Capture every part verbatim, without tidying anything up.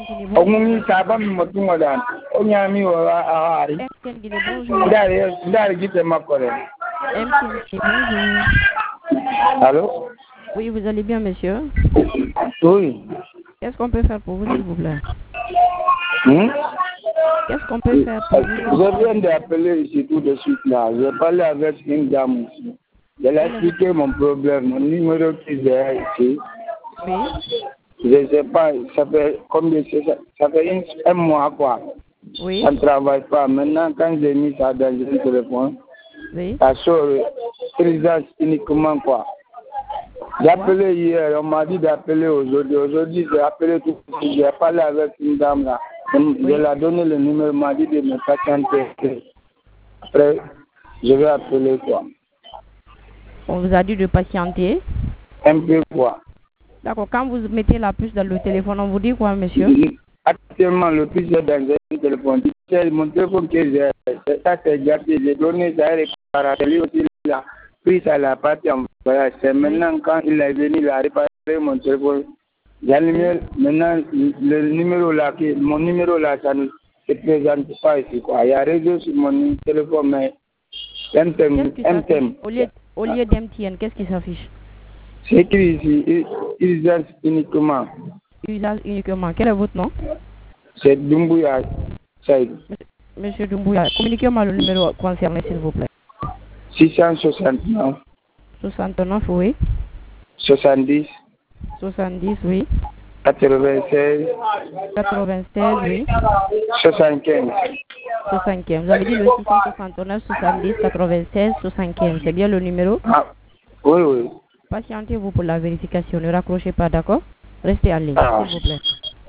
Guinée, Au bonjour. moins, ça va me montrer madame. On y a mis au Harry. M T N Guinée, bonjour. D'ailleurs, d'ailleurs, dites ma collègue. M T N Guinée, bonjour. Allô? Oui, vous allez bien, monsieur? Oui. Qu'est-ce qu'on peut faire pour vous, s'il vous plaît? Hmm? Qu'est-ce qu'on peut faire pour vous? Je viens d'appeler ici tout de suite là. J'ai parlé avec une dame ici. Je lui ai expliqué mon problème, mon numéro qui est ici. Oui. Je ne sais pas, ça fait combien ça, ça fait une, un mois quoi. Oui. Ça ne travaille pas. Maintenant, quand j'ai mis ça dans le téléphone, Oui. ça sort urgence uniquement quoi. J'ai appelé hier, on m'a dit d'appeler aujourd'hui. Aujourd'hui, j'ai appelé tout de suite. J'ai parlé avec une dame là. Je Oui. lui ai donné le numéro, elle m'a dit de me patienter. Après, je vais appeler quoi. On vous a dit de patienter. Un peu quoi. D'accord. Quand vous mettez la puce dans le téléphone, on vous dit quoi, monsieur? Actuellement, le plus est dans un téléphone. C'est mon téléphone que j'ai. Ça, c'est gâté. J'ai donné ça à réparer aussi. La prise à la partie en voyage. C'est maintenant quand il est venu, il a réparé mon téléphone. J'ai allumé maintenant le numéro là, qui, mon numéro là, ça ne se présente pas ici. Quoi. Il y a réseau sur mon téléphone, mais M T M. M T M. Au lieu, au lieu d'M T N, qu'est-ce qui s'affiche? C'est écrit ici, usage uniquement. Usage uniquement. Quel est votre nom? C'est Doumbouya Saïd. Monsieur Doumbouya, communiquez-moi le numéro concerné, s'il vous plaît. six cent soixante-neuf. soixante-neuf, oui. soixante-dix. soixante-dix, oui. quatre-vingt-seize. quatre-vingt-seize, oui. soixante-quinze. soixante-quinze. Vous avez dit le six cent soixante-neuf, soixante-dix, quatre-vingt-seize, soixante-quinze. C'est bien le numéro? Ah, oui, oui. Patientez-vous pour la vérification. Ne raccrochez pas, d'accord? Restez en ligne, Ah. s'il vous plaît.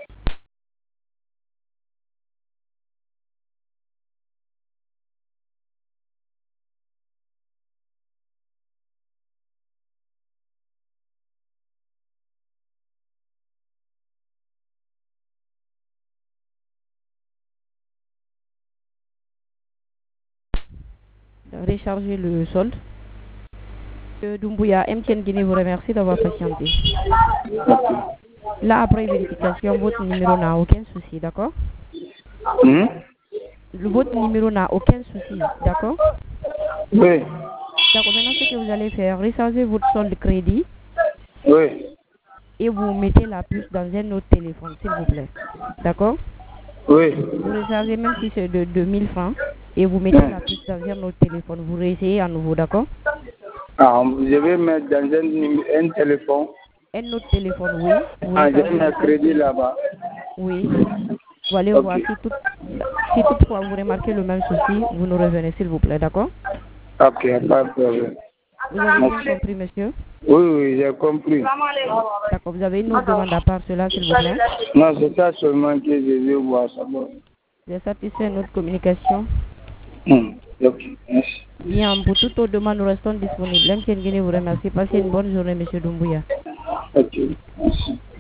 Rechargez le solde. Monsieur Doumbouya, M T N Guinée vous remercie d'avoir patienté. Là, après vérification, votre numéro n'a aucun souci, d'accord? Hmm? Votre numéro n'a aucun souci, d'accord? Oui. D'accord, maintenant ce que vous allez faire, rechargez votre solde crédit Oui. et vous mettez la puce dans un autre téléphone, s'il vous plaît. D'accord? Oui. Vous rechargez même si c'est de deux mille francs et vous mettez la puce dans un autre téléphone. Vous réessayez à nouveau, d'accord? Ah, je vais mettre dans un, un téléphone. Un autre téléphone, oui. Vous Ah, je vais rechargez mettre crédit là-bas. Oui. Vous allez Ok. voir si, tout, si toutefois vous remarquez le même souci, vous nous revenez, s'il vous plaît, d'accord? Ok, pas de problème. Vous avez Merci. bien compris, monsieur? Oui, oui, j'ai compris. D'accord, vous avez une autre demande à part cela, s'il vous plaît? Non, c'est ça seulement que je veux voir. Ça va. J'ai satisfait notre communication. Hmm. Ok, merci. Bien, pour toute autre demande, nous restons disponibles. M T N Guinée vous remercie. Passez une bonne journée, monsieur Doumbouya. Ok, merci.